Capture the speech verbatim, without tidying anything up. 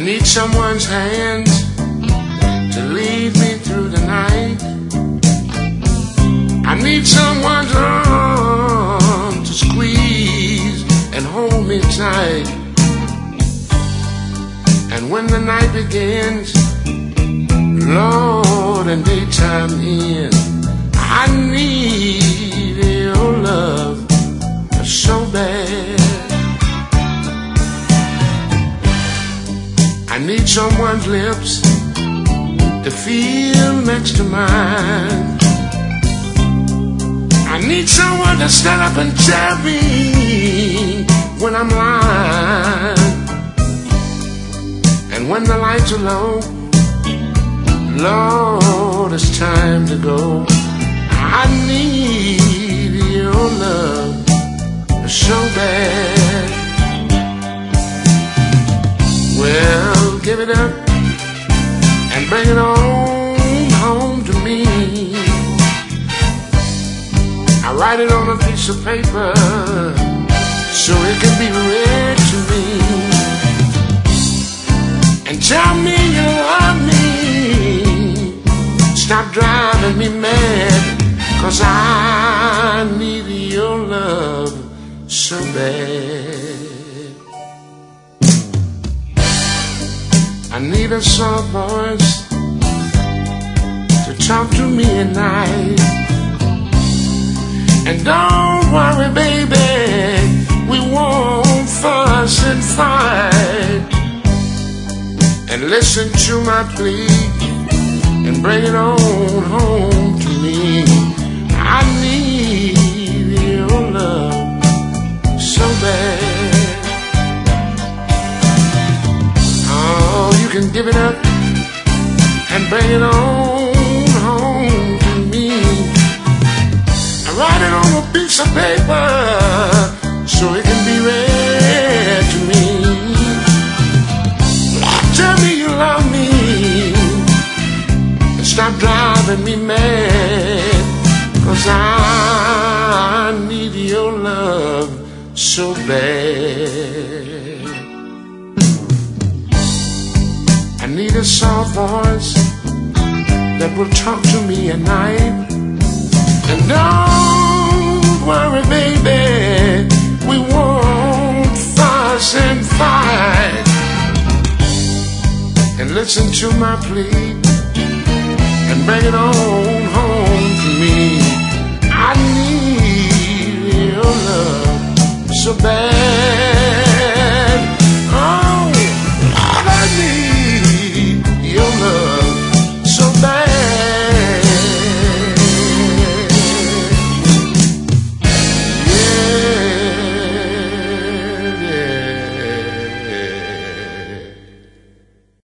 need someone's hands to lead me through the night. I need someone's arm to squeeze and hold me tight. And when the night begins, Lord, and daytime ends, I need your love so bad. I need someone's lips to feel next to mine. I need someone to stand up and tell me when I'm lying. And when the lights are low, Lord, it's time to go. I need your love so bad. Well, give it up and bring it on home to me. I write it on a piece of paper so it can be read to me. And tell me you love me. Stop driving me mad, 'cause I need your love so bad. I need a soft voice to talk to me at night. And don't worry, baby, we won't fuss and fight. And listen to my plea and bring it on home to me. I need your love so bad. Oh, you can give it up and bring it on home to me. I write it on a piece of paper so it can be read to me. Tell me you love me and stop driving me mad, 'cause I need your love so bad. I need a soft voice that will talk to me at night. And don't worry, baby, we won't fuss and fight. And listen to my plea and bring it on